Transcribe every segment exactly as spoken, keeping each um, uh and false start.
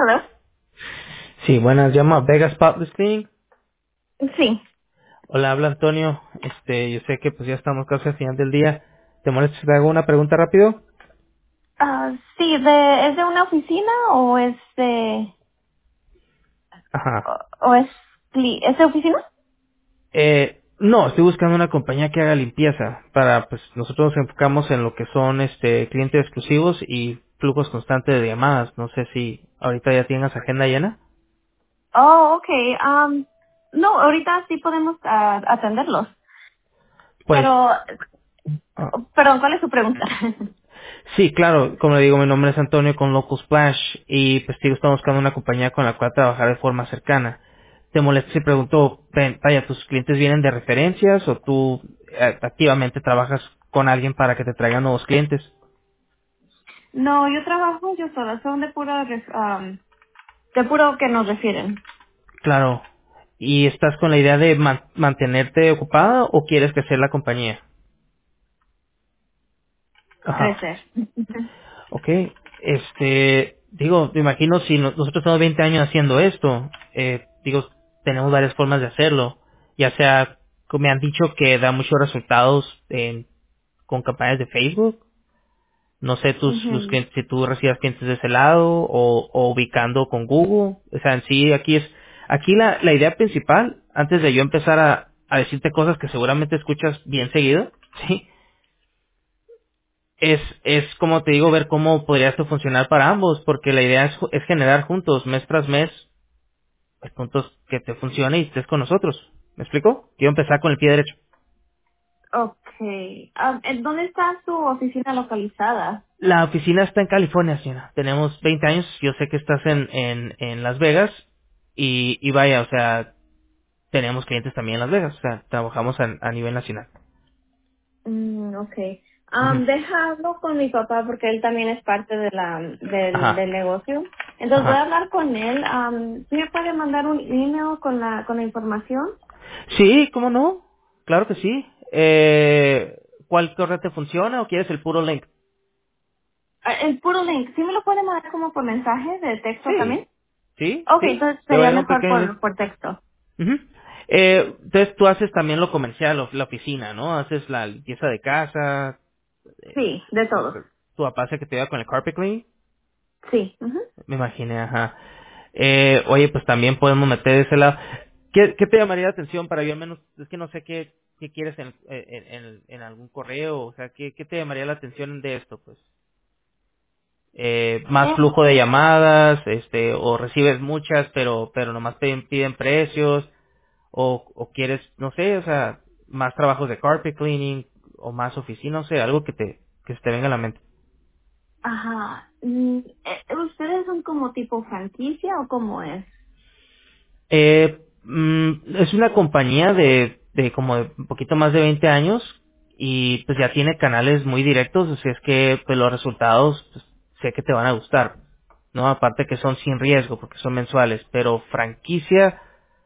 Hello. Sí, buenas, llamo a Vegas Spotless Cleaning. Sí. Hola, habla Antonio. Este, yo sé que pues ya estamos casi al final del día. ¿Te molesta si te hago una pregunta rápido? Ah, sí, de, ¿es de una oficina o es de, Ajá. o, o es, cli- ¿es de oficina? Eh, no, estoy buscando una compañía que haga limpieza para, pues nosotros nos enfocamos en lo que son este clientes exclusivos y flujos constantes de llamadas. No sé si ahorita ya tienes agenda llena. Oh, okay. Um, no, ahorita sí podemos ah, atenderlos. Pues, Pero, ah, perdón, ¿cuál es su pregunta? sí, claro, como le digo, mi nombre es Antonio con Local Splash y pues digo, estamos buscando una compañía con la cual trabajar de forma cercana. ¿Te molesta si pregunto, ven, vaya, tus clientes vienen de referencias o tú eh, activamente trabajas con alguien para que te traigan nuevos clientes? No, yo trabajo yo sola, son de puro, ref- um, de puro que nos refieren. Claro. ¿Y estás con la idea de man- mantenerte ocupada o quieres crecer la compañía? Ajá. Crecer. Ok, este, digo, me imagino si no- nosotros tenemos veinte años haciendo esto, eh, digo, tenemos varias formas de hacerlo, ya sea, como me han dicho que da muchos resultados en- con campañas de Facebook, no sé tus, los Ujú. clientes, si tú recibas clientes de ese lado o, o ubicando con Google, o sea, en sí aquí es, aquí la, la idea principal, antes de yo empezar a, a decirte cosas que seguramente escuchas bien seguido, ¿sí? es, es como te digo, ver cómo podría esto funcionar para ambos, porque la idea es, ju- es generar juntos, mes tras mes, pues, puntos que te funcione y estés con nosotros. ¿Me explico? Quiero empezar con el pie derecho. Okay. Um, ¿en ¿Dónde está su oficina localizada? La oficina está en California, señora. Tenemos veinte años, yo sé que estás en, en, en Las Vegas y, y vaya, o sea, tenemos clientes también en Las Vegas, o sea, trabajamos a, a nivel nacional. Mm, okay. Ujú. Um, déjalo con mi papá porque él también es parte de la, del, Ajá, del negocio. Entonces voy a ajá. hablar con él. Um, ¿Sí me puede mandar un email con la, con la información? Sí, ¿cómo no? Claro que sí. Eh, ¿Cuál correo te funciona o quieres el puro link? Ah, el puro link. ¿Sí me lo puede mandar como por mensaje de texto Sí, también? sí, Okay, sí. entonces Te voy a sería dar un mejor pequeño link. por, por texto. Ujú. eh, entonces tú haces también lo comercial, lo- la oficina, ¿no? Haces la limpieza de casa, Sí, de todo. tu papá hace que te vaya con el carpet clean, Sí. Ujú. me imaginé, ajá. Eh, oye, pues también podemos meter ese lado. ¿Qué, qué te llamaría la atención para yo al menos, es que no sé qué, qué quieres en, en, en, en algún correo, o sea, ¿qué, qué te llamaría la atención de esto, pues? Eh, más Eh, flujo de llamadas, este, o recibes muchas, pero, pero nomás piden, piden precios, o, o quieres, no sé, o sea, más trabajos de carpet cleaning, o más oficina, no sé, algo que te, que se te venga a la mente. ajá. Mm, eh, ¿Ustedes son como tipo franquicia o cómo es? Eh, mm, es una compañía de, de como de un poquito más de veinte años, y pues ya tiene canales muy directos, así es que pues los resultados pues, sé que te van a gustar, ¿no? Aparte que son sin riesgo, porque son mensuales, pero franquicia,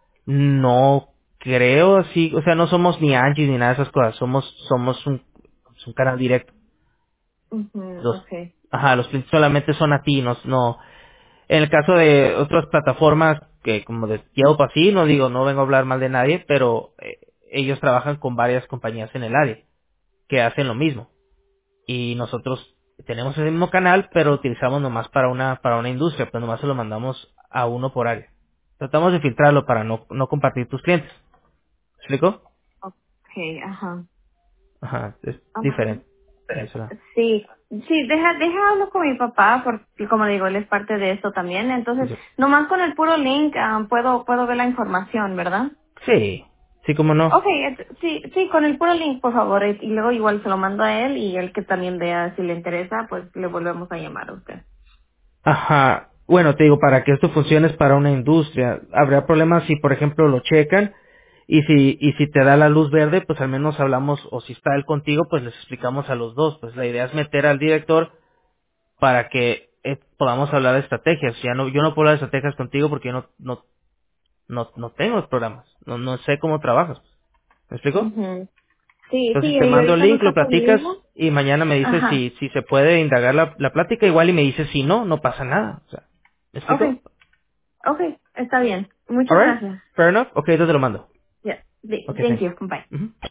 no creo así, o sea, no somos ni Angie ni nada de esas cosas, somos somos un, es un canal directo. Ujú, Los okay. ajá, los clientes solamente son a ti, no, no. En el caso de otras plataformas que como de Yelp así, no digo, no vengo a hablar mal de nadie, pero eh, ellos trabajan con varias compañías en el área que hacen lo mismo y nosotros tenemos el mismo canal, pero utilizamos nomás para una para una industria, pero nomás se lo mandamos a uno por área. Tratamos de filtrarlo para no no compartir tus clientes. ¿Me explico? Okay, ajá. Ajá, es Ah, diferente. Eso era. sí, sí, deja, deja hablo con mi papá porque como digo, él es parte de esto también. Sí, Entonces, sí. nomás con el puro link ah, puedo puedo ver la información, ¿verdad? Sí, sí, como no. Okay, et- sí, sí, con el puro link, por favor, y y luego igual se lo mando a él y él que también vea si le interesa, pues le volvemos a llamar a usted. Ajá. Bueno, te digo, para que esto funcione es para una industria. Habrá problemas si, por ejemplo, lo checan y si y si te da la luz verde, pues al menos hablamos, o si está él contigo, pues les explicamos a los dos. Pues la idea es meter al director para que eh, podamos hablar de estrategias. Ya no, yo no puedo hablar de estrategias contigo porque yo no no no, no tengo los programas, no no sé cómo trabajas. ¿Me explico? Ujú. Sí, sí, Entonces te y mando el ahorita no link, lo está platicas conmigo. y mañana me dices Ajá. si si se puede indagar la, la plática igual y me dices si no, no pasa nada. O sea. ¿Me explico? Okay, okay, está bien. Muchas Alright, gracias. fair enough. Ok, entonces te lo mando. Yeah. Ok, Thank thanks. you. Bye. Ujú.